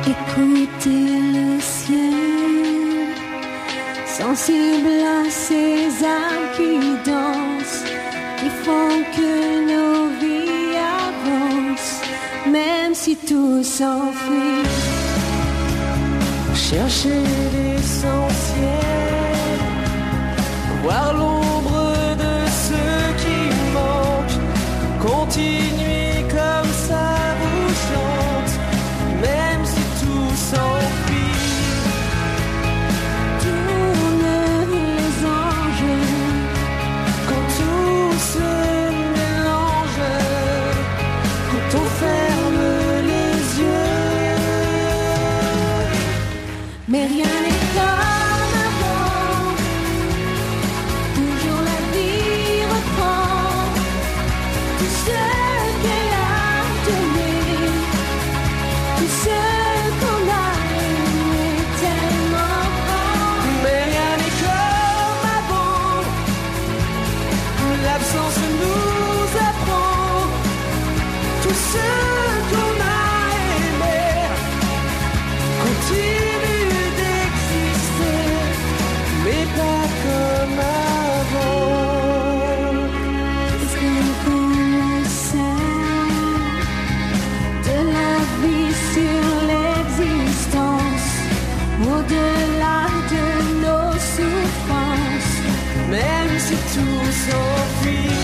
Écoutez le ciel, sensible à ces âmes qui dansent, qui font que nos vies avancent, même si tout s'enfuit. Chercher l'essentiel, voir l'ombre de ce qui manque, continuer comme ça vous chante, même si tout s'enfuit. Tournent les anges Quand tout se mélange, quand on ferme les yeux, mais rien n'est comme avant. Toujours la vie reprend tout ce qu'elle a donné, tout ce qu'on a aimé tellement fort. mais rien n'est comme avant. L'absence nous apprend tout ce qu'on a aimé continue d'exister, mais pas comme avant. Est-ce qu'on connaissait de la vie sur l'existence, au-delà de nos souffrances? Même si tout s'enfuit,